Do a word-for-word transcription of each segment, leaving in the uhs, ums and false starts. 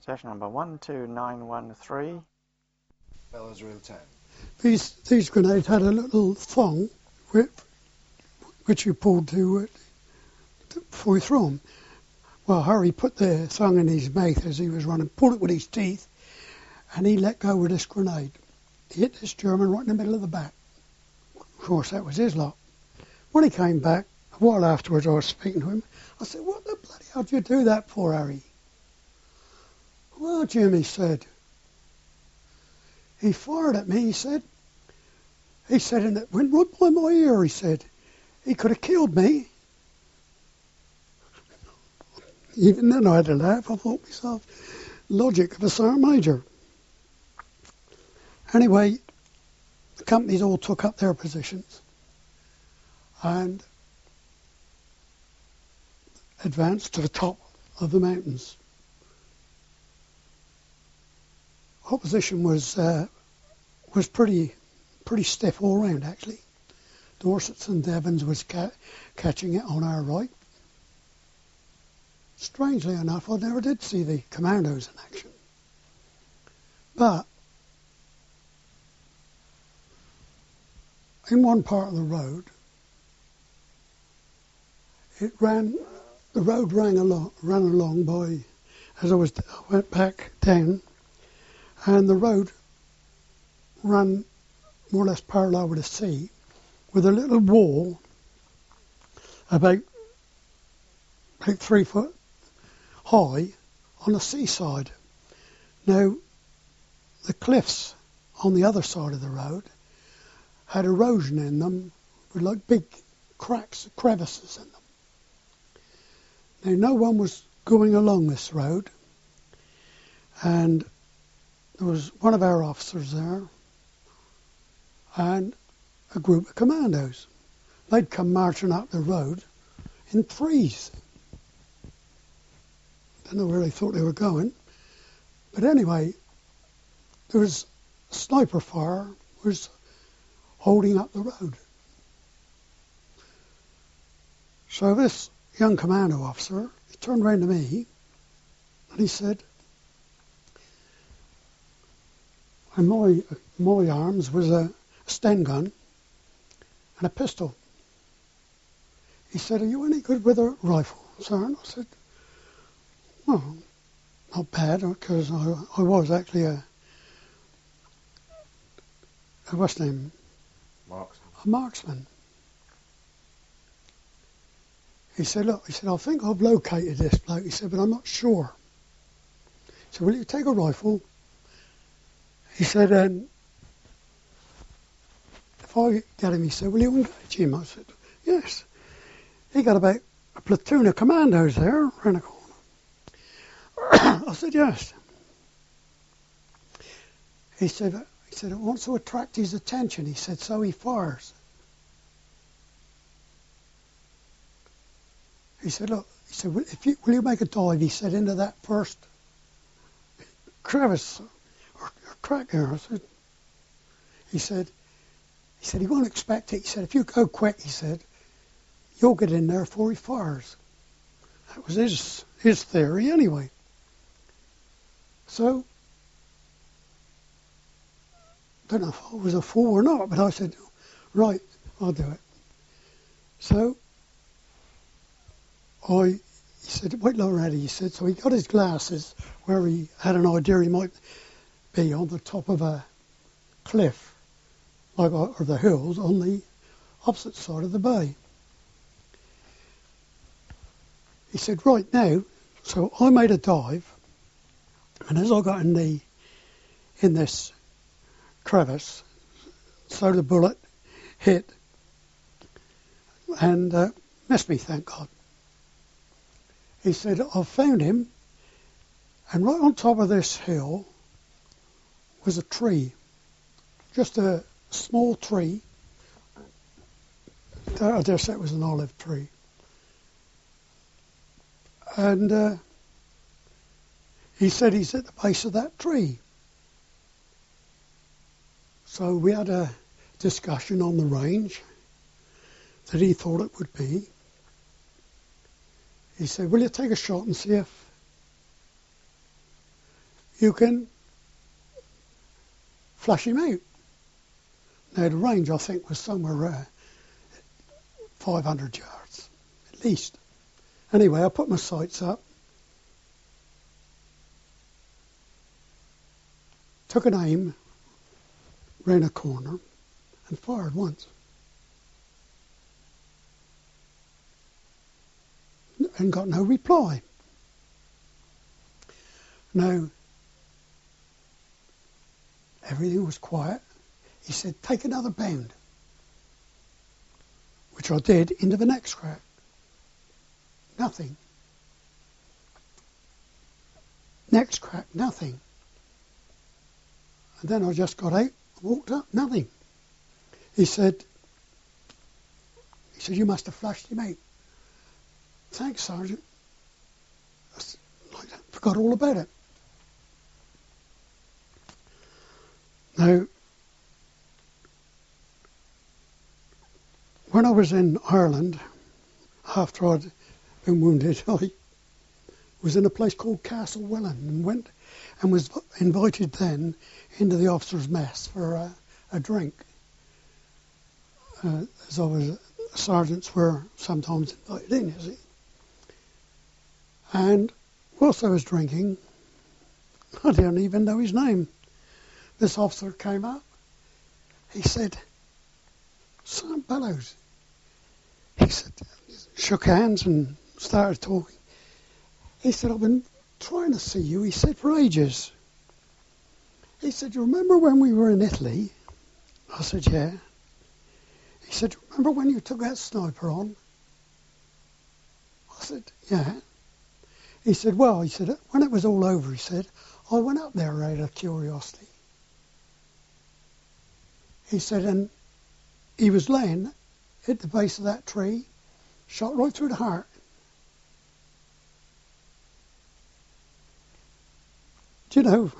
Session number one two nine one three. Bellows Reel ten. These these grenades had a little thong which, which you pulled to, uh, to before you threw them. Well, Harry put the thong in his mouth as he was running, pulled it with his teeth, and he let go with this grenade. He hit this German right in the middle of the back. Of course, that was his lot. When he came back, a while afterwards, I was speaking to him. I said, "What the bloody hell did you do that for, Harry?" "Well, Jim," he said, "he fired at me," he said. He said, and it went right by my ear, he said. "He could have killed me." Even then I had to laugh. I thought to myself, logic of a sergeant major. Anyway, the companies all took up their positions and advanced to the top of the mountains. Opposition was uh, was pretty pretty stiff all round, actually. Dorsets and Devons was ca- catching it on our right. Strangely enough, I never did see the commandos in action. But in one part of the road, it ran. The road ran along, ran along by, as I was I went back down, and the road ran more or less parallel with the sea, with a little wall about, about three foot high on the seaside. Now, the cliffs on the other side of the road had erosion in them, with like big cracks, crevices in them. Now, no one was going along this road, and there was one of our officers there and a group of commandos. They'd come marching up the road in threes. Don't know where they thought they were going. But anyway, there was a sniper fire was holding up the road. So this young commando officer, he turned round to me and he said, in my, my arms was a Sten gun and a pistol. He said, "Are you any good with a rifle, Sergeant?" I said, "Well, not bad, because I, I was actually a, a what's the name? Marksman. A marksman." He said, "Look," he said, "I think I've located this bloke," he said, "but I'm not sure." He said, "Will you take a rifle?" He said, and if I get him, he said, "Will you engage him?" I said, "Yes." He got about a platoon of commandos there around the corner. I said, "Yes." He said, he said, "It wants to attract his attention." He said, "So he fires." He said, "Look," he said, "Will, if you, will you make a dive," he said, "into that first crevice or, or crack there?" I said, he said, he said, "He won't expect it." He said, "If you go quick," he said, "you'll get in there before he fires." That was his his theory anyway. So, don't know if I was a fool or not, but I said, "Right, I'll do it." So, I, he said, "Wait till I'm ready," he said. So he got his glasses where he had an idea he might be on the top of a cliff, like or the hills on the opposite side of the bay. He said, "Right now," so I made a dive, and as I got in the in this crevice, so the bullet hit and uh, missed me, thank God. He said, "I found him, and right on top of this hill was a tree, just a small tree. I dare say it was an olive tree. And uh, he said he's at the base of that tree." So we had a discussion on the range that he thought it would be. He said, "Will you take a shot and see if you can flush him out. Now the range I think was somewhere uh, five hundred yards, at least. Anyway, I put my sights up, took an aim, round a corner, and fired once. And got no reply. Now, everything was quiet. He said, take another bound, which I did into the next crack. Nothing. Next crack, nothing. And then I just got out, walked up, nothing. He said, he said, you must have flushed him out. Thanks, Sergeant. I forgot all about it. Now, when I was in Ireland, after I'd been wounded, I was in a place called Castle Willen and went and was invited then into the officers' mess for a, a drink. Uh, as I was, sergeants were sometimes invited in, you see. And whilst I was drinking, I didn't even know his name. This officer came up. He said, Sergeant Bellows. He said, shook hands and started talking. He said, I've been trying to see you, he said, for ages. He said, you remember when we were in Italy? I said, yeah. He said, remember when you took that sniper on? I said, yeah. He said, well, he said, when it was all over, he said, I went up there out of curiosity. He said, and he was laying at the base of that tree, shot right through the heart. Do you know,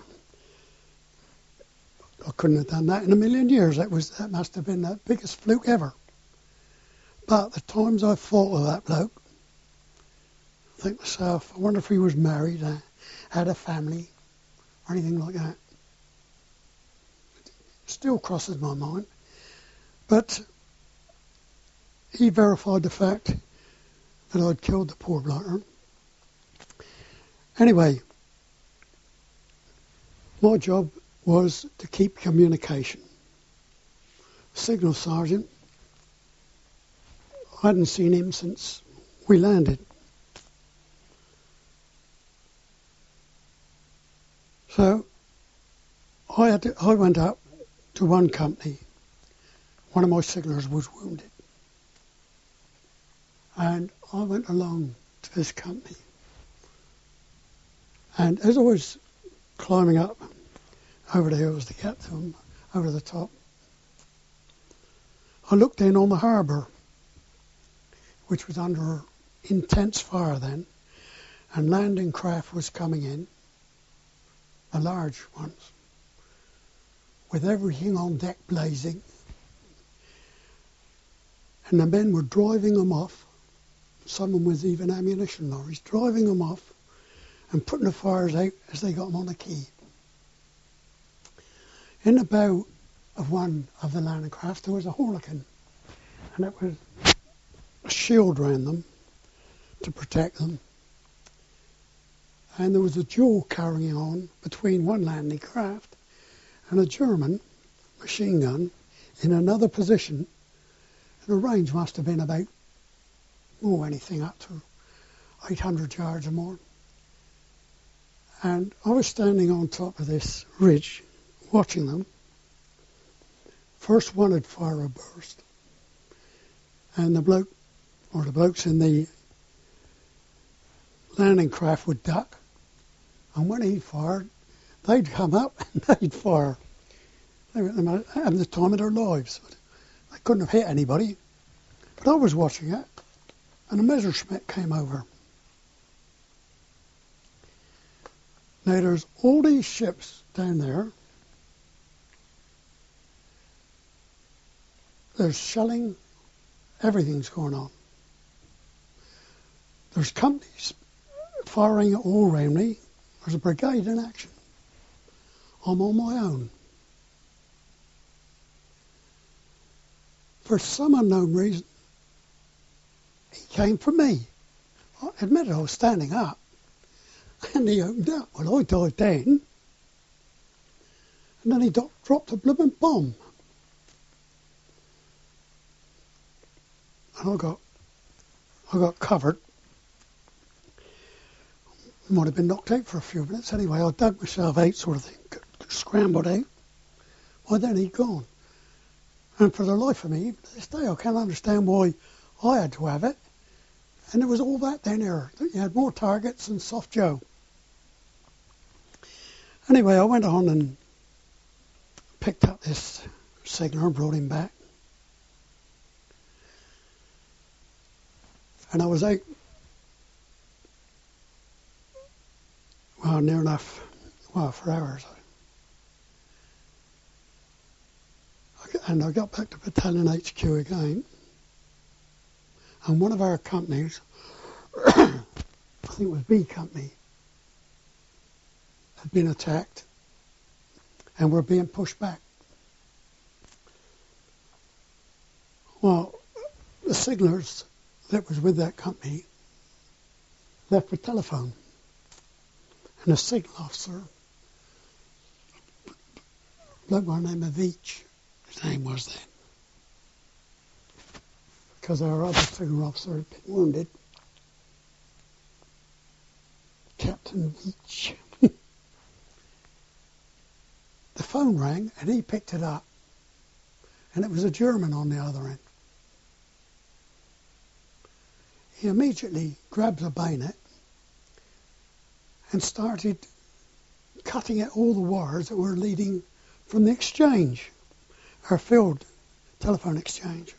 I couldn't have done that in a million years. That was that must have been the biggest fluke ever. But the times I fought with that bloke, I think to myself, I wonder if he was married, uh, had a family, or anything like that. It still crosses my mind. But he verified the fact that I'd killed the poor bloke. Anyway, my job was to keep communication. Signal sergeant, I hadn't seen him since we landed. So I had to, I went up to one company. One of my signallers was wounded. And I went along to this company. And as I was climbing up over the hills to get to them, over the top, I looked in on the harbour, which was under intense fire then, and landing craft was coming in, the large ones, with everything on deck blazing. And the men were driving them off, some with even ammunition lorries, driving them off and putting the fires out as they got them on the quay. In the bow of one of the landing craft there was a harlequin, and it was a shield round them to protect them. And there was a duel carrying on between one landing craft and a German machine gun in another position. The range must have been about, oh, anything up to eight hundred yards or more. And I was standing on top of this ridge, watching them. First one would fire a burst, and the bloke, or the blokes in the landing craft would duck, and when he fired, they'd come up and they'd fire. They were having the time of their lives. They couldn't have hit anybody. But I was watching it, and a Messerschmitt came over. Now there's all these ships down there. There's shelling, everything's going on. There's companies firing all around me. There's a brigade in action. I'm on my own. For some unknown reason, he came for me. I admitted I was standing up, and he opened up. Well, I died then, and then he do- dropped a blooming bomb, and I got, I got covered. Might have been knocked out for a few minutes. Anyway, I dug myself out, sort of thing, scrambled out. Well, then he'd gone. And for the life of me, even to this day, I can't understand why I had to have it. And there was all that down there. You had more targets than Soft Joe. Anyway, I went on and picked up this signaler and brought him back. And I was out, well, near enough, well, for hours. And I got back to Battalion H Q again, and one of our companies, I think it was B Company, had been attacked and were being pushed back. Well, the signallers that was with that company left the telephone, and a signal officer, bloke by the name of Veach, his name was then, because our other signal officer had been wounded, Captain Veach. The phone rang and he picked it up, and it was a German on the other end. He immediately grabbed a bayonet and started cutting at all the wires that were leading from the exchange, our field telephone exchange.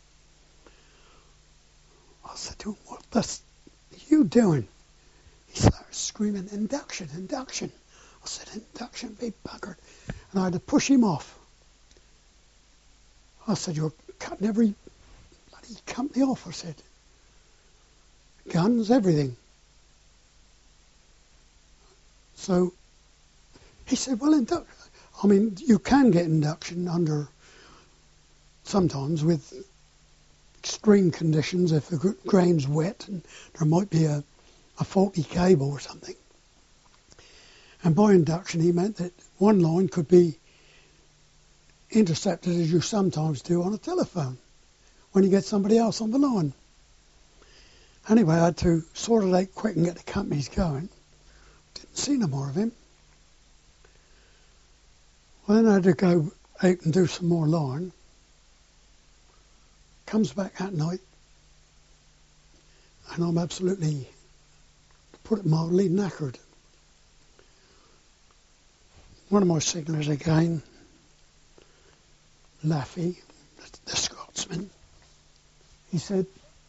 I said to him, what the s- are you doing? He started screaming, induction, induction. I said, induction be buggered. And I had to push him off. I said, you're cutting every bloody company off, I said. Guns, everything. So he said, well, induction. I mean, you can get induction under, sometimes with extreme conditions, if the grain's wet and there might be a, a faulty cable or something. And by induction, he meant that one line could be intercepted, as you sometimes do on a telephone, when you get somebody else on the line. Anyway, I had to sort it out quick and get the companies going. Didn't see no more of him. Well, then I had to go out and do some more line. Comes back that night, and I'm absolutely, to put it mildly, knackered. One of my signallers again, Laffy, the, the Scotsman, he said,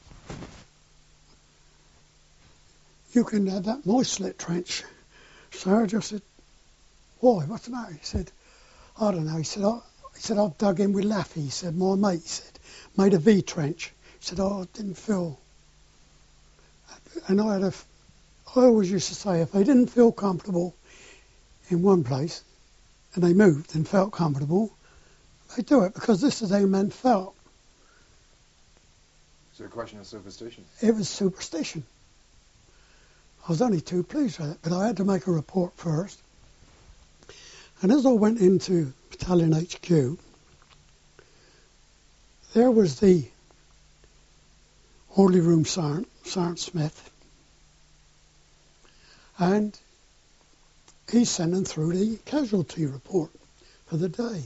you can have that my slit trench, Sarge. I said, why? What's the matter? He said, I don't know. He said, I, he said, I've dug in with Laffy. He said, my mate, he said, made a V trench. He said, oh, I didn't feel. And I had a, I always used to say, if they didn't feel comfortable in one place, and they moved and felt comfortable, they do it, because this is how men felt. So a question of superstition? It was superstition. I was only too pleased with it, but I had to make a report first. And as I went into Battalion H Q, there was the orderly room sergeant, Sergeant Smith, and he's sending through the casualty report for the day.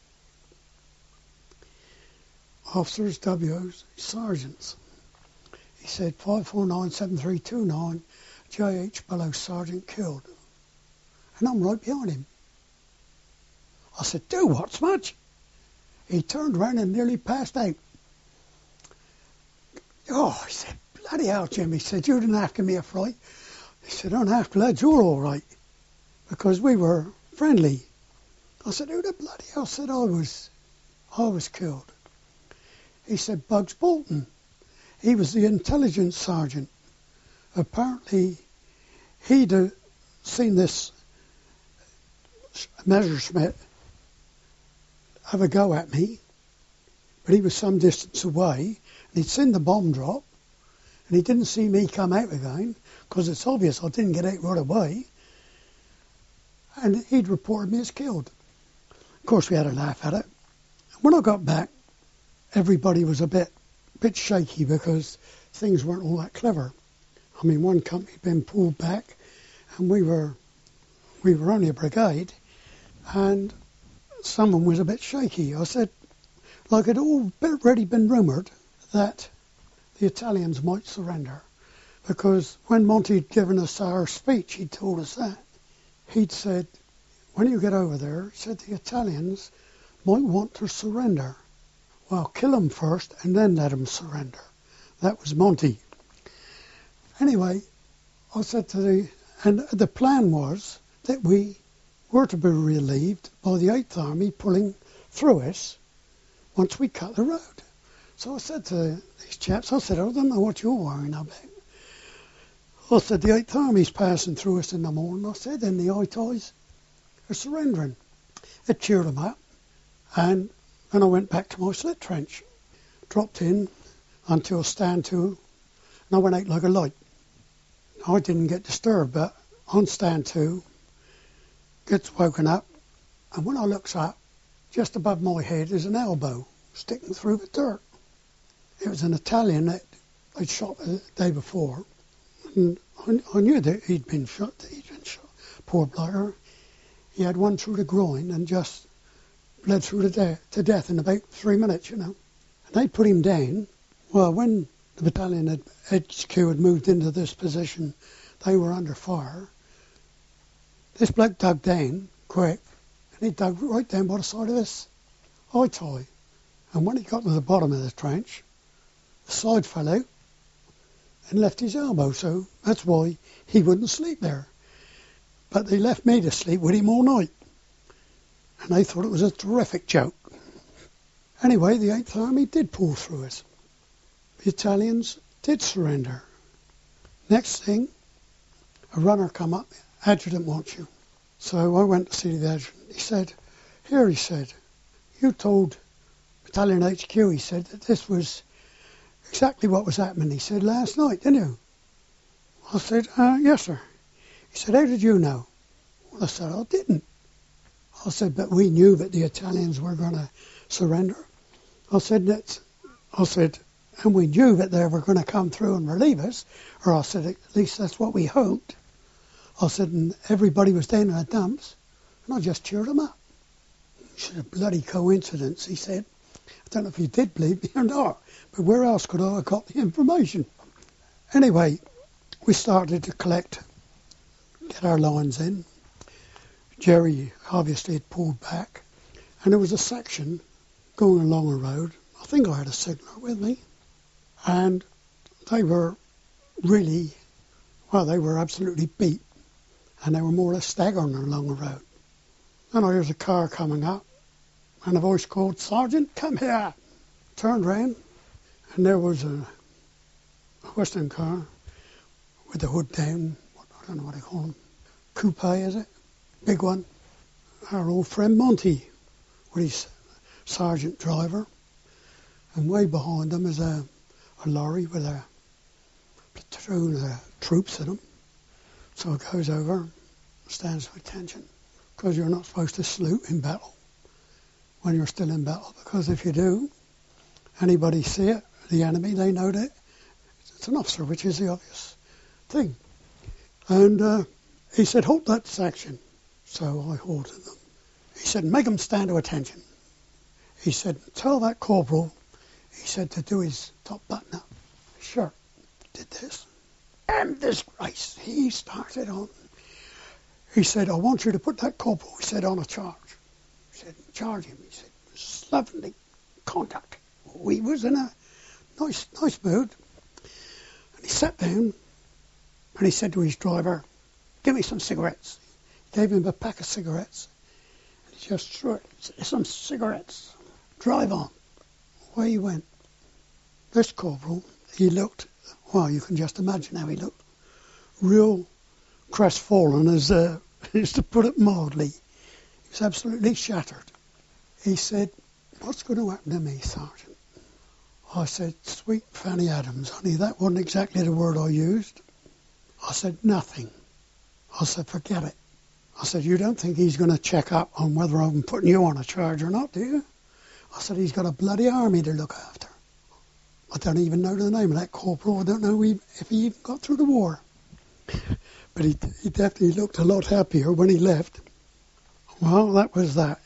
Officers, W Os, sergeants. He said five four nine seven three two nine, J H Below Sergeant killed. And I'm right behind him. I said, do what, Smudge? He turned around and nearly passed out. Oh, he said, bloody hell, Jim. He said, you didn't have to give me a fright. He said, I don't have to, lads, you're all right. Because we were friendly. I said, who the bloody hell said I was, I was killed? He said, Bugs Bolton. He was the intelligence sergeant. Apparently, he'd uh, seen this Messerschmitt have a go at me, but he was some distance away, and he'd seen the bomb drop, and he didn't see me come out again, because it's obvious I didn't get out right away, and he'd reported me as killed. Of course, we had a laugh at it. When I got back, everybody was a bit, bit shaky because things weren't all that clever. I mean, one company had been pulled back, and we were, we were only a brigade, and someone was a bit shaky. I said, like it all already been rumoured that the Italians might surrender, because when Monty had given us our speech, he'd told us that. He'd said, when you get over there, he said the Italians might want to surrender. Well, kill them first and then let them surrender. That was Monty. Anyway, I said to the, and the plan was that we were to be relieved by the eighth Army pulling through us once we cut the road. So I said to these chaps, I said, I don't know what you're worrying about. I said, the eighth Army's passing through us in the morning. I said, and the I T Is are surrendering. It cheered them up. And then I went back to my slit trench, dropped in until stand to, and I went out like a light. I didn't get disturbed, but on stand two, gets woken up, and when I looks up, just above my head is an elbow sticking through the dirt. It was an Italian that I'd shot the day before, and I, I knew that he'd been shot. That he'd been shot. Poor blighter. He had one through the groin and just bled through to, de- to death in about three minutes, you know. And they put him down. Well, when the battalion had, H Q had moved into this position, they were under fire. This bloke dug down quick, and he dug right down by the side of this I T I. And when he got to the bottom of the trench, the side fell out and left his elbow, so that's why he wouldn't sleep there. But they left me to sleep with him all night, and they thought it was a terrific joke. Anyway, the eighth Army did pull through us. The Italians did surrender. Next thing, a runner come up, adjutant wants you. So I went to see the adjutant. He said, here, he said, you told Battalion H Q, he said, that this was exactly what was happening. He said, last night, didn't you? I said, uh, yes, sir. He said, how did you know? Well, I said, I didn't. I said, but we knew that the Italians were going to surrender. I said, that's, I said, and we knew that they were going to come through and relieve us, or I said, at least that's what we hoped. I said, and everybody was down in the dumps, and I just cheered them up. He said, a bloody coincidence, he said. I don't know if he did believe me or not, but where else could I have got the information? Anyway, we started to collect, get our lines in. Jerry obviously had pulled back, and there was a section going along a road. I think I had a signaller with me, and they were really, well, they were absolutely beat, and they were more or less staggering along the road. Then I heard a car coming up, and a voice called, Sergeant, come here. Turned round, and there was a, a Western car with the hood down. I don't know what they call them. Coupe, is it? Big one. Our old friend Monty with his sergeant driver. And way behind them is a, a lorry with a platoon of troops in them. So it goes over, stands for attention, because you're not supposed to salute in battle when you're still in battle, because if you do, anybody see it, the enemy, they know that it's an officer, which is the obvious thing. And uh, he said, halt that section. So I halted them. He said, make them stand to attention. He said, tell that corporal, he said, to do his top button up. Sure, did this. Damn disgrace. He started on. He said, I want you to put that corporal, he said, on a charge. He said, charge him. He said, slovenly conduct. He was in a nice, nice mood. And he sat down and he said to his driver, give me some cigarettes. He gave him a pack of cigarettes. And he just threw it. He said, some cigarettes. Drive on. Away he went. This corporal, he looked, well, you can just imagine how he looked. Real crestfallen, as, uh, as to put it mildly. was absolutely shattered. He said, "What's going to happen to me, Sergeant?" I said, "Sweet Fanny Adams, honey, that wasn't exactly the word I used." I said, "Nothing." I said, "Forget it." I said, "You don't think he's going to check up on whether I'm putting you on a charge or not, do you?" I said, "He's got a bloody army to look after. I don't even know the name of that corporal. I don't know if he even got through the war." But he, he definitely looked a lot happier when he left. Well, that was that.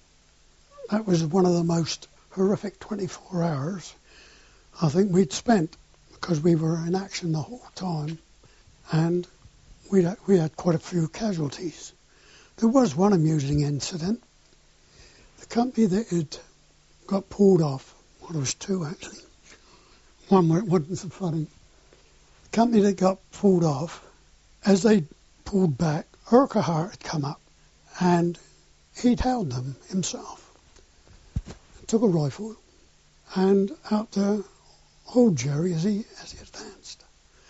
That was one of the most horrific twenty-four hours I think we'd spent, because we were in action the whole time, and we had, we had quite a few casualties. There was one amusing incident. The company that had got pulled off, well, there was two actually. One where it wasn't so funny. The company that got pulled off, as they pulled back, Urquhart had come up, and he'd held them himself. Took a rifle and out to hold Jerry as he as he advanced.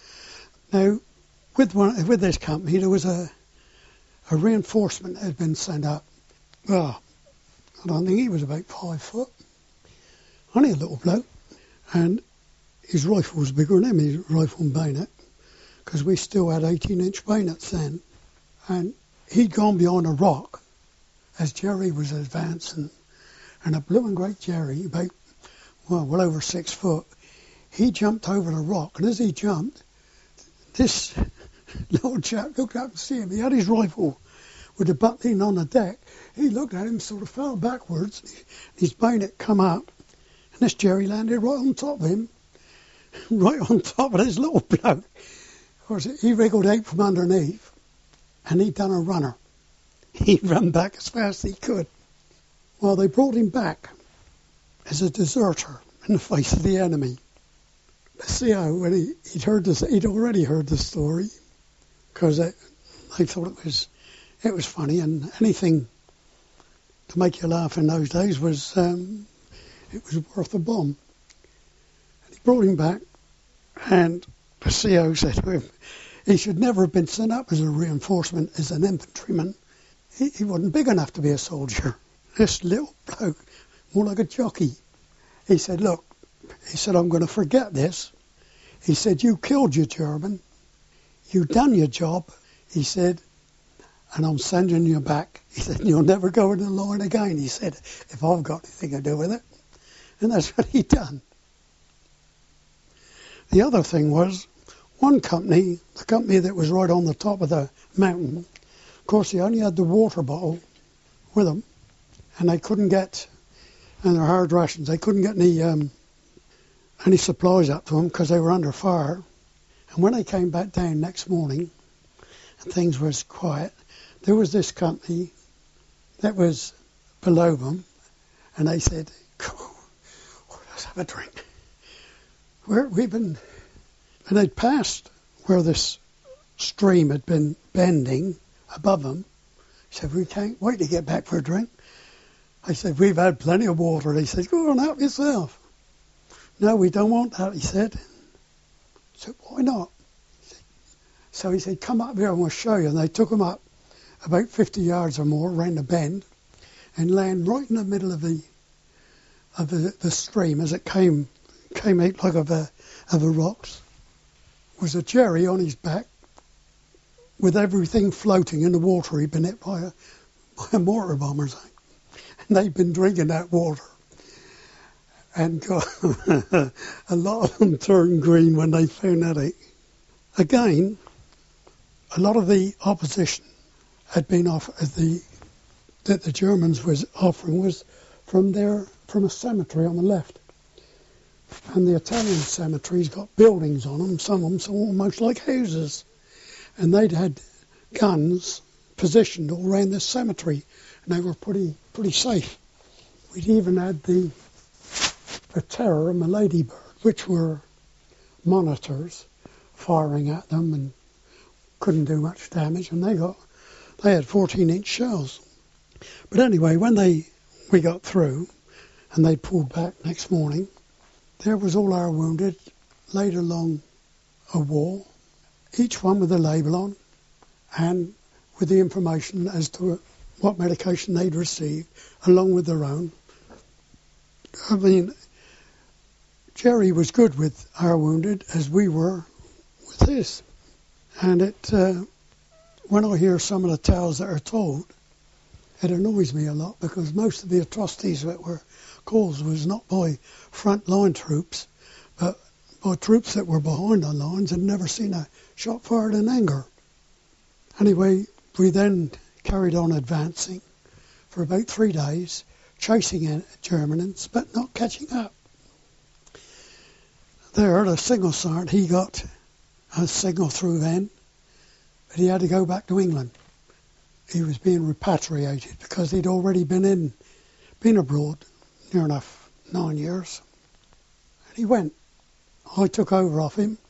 Now, with one with this company, there was a a reinforcement that had been sent up. Well, I don't think he was about five foot, only a little bloke, and his rifle was bigger than him, his rifle and bayonet, because we still had eighteen-inch bayonets then, and he'd gone behind a rock as Jerry was advancing. And a blue and great Jerry, about, well, well over six foot, he jumped over the rock. And as he jumped, this little chap looked up to see him. He had his rifle with the butt leaning on the deck. He looked at him, sort of fell backwards. His bayonet come up. And this Jerry landed right on top of him, right on top of this little bloke. Of course, he wriggled out from underneath, and he'd done a runner. He ran back as fast as he could. Well, they brought him back as a deserter in the face of the enemy. The C O, when he, he'd heard this, he'd already heard the story, because they, they thought it was it was funny, and anything to make you laugh in those days was um, it was worth a bomb. And he brought him back, and the C O said to him, he should never have been sent up as a reinforcement as an infantryman. He, he wasn't big enough to be a soldier. This little bloke, more like a jockey. He said, "Look," he said, "I'm going to forget this." He said, "You killed your German. You done your job." He said, "And I'm sending you back." He said, "You'll never go in the line again." He said, "if I've got anything to do with it." And that's what he done. The other thing was, one company, the company that was right on the top of the mountain, of course, they only had the water bottle with them. And they couldn't get, and their hard rations, they couldn't get any um, any supplies up to them because they were under fire. And when they came back down next morning, and things was quiet, there was this company that was below them, and they said, "Come on, let's have a drink." Where we've been, and they'd passed where this stream had been bending above them. He said, "We can't wait to get back for a drink." I said, "We've had plenty of water." He said, "Go on, help yourself." "No, we don't want that," he said. I said, "Why not?" He said, so he said, "Come up here and we'll show you." And they took him up about fifty yards or more, round the bend, and land right in the middle of the of the, the stream as it came came out like of a of the rocks. Was a Jerry on his back with everything floating in the water. He'd been hit by a by a mortar bomb or something. And they'd been drinking that water. And God, a lot of them turned green when they found that out. Again, a lot of the opposition had been offered, the that the Germans was offering was from their from a cemetery on the left. And the Italian cemeteries got buildings on them, some of them so almost like houses. And they'd had guns positioned all around this cemetery, and they were pretty pretty safe. We'd even had the the Terror and the Ladybird, which were monitors, firing at them and couldn't do much damage, and they got they had fourteen-inch shells. But anyway, when they we got through and they pulled back next morning, there was all our wounded laid along a wall, each one with a label on and with the information as to what medication they'd received, along with their own. I mean, Jerry was good with our wounded as we were with his. And it, uh, when I hear some of the tales that are told, it annoys me a lot, because most of the atrocities that were caused was not by front-line troops, but by troops that were behind the lines and never seen a shot fired in anger. Anyway, we then carried on advancing for about three days, chasing Germans, but not catching up. There, the signal sergeant, he got a signal through then that he had to go back to England. He was being repatriated because he'd already been in, been abroad near enough nine years. And he went. I took over off him,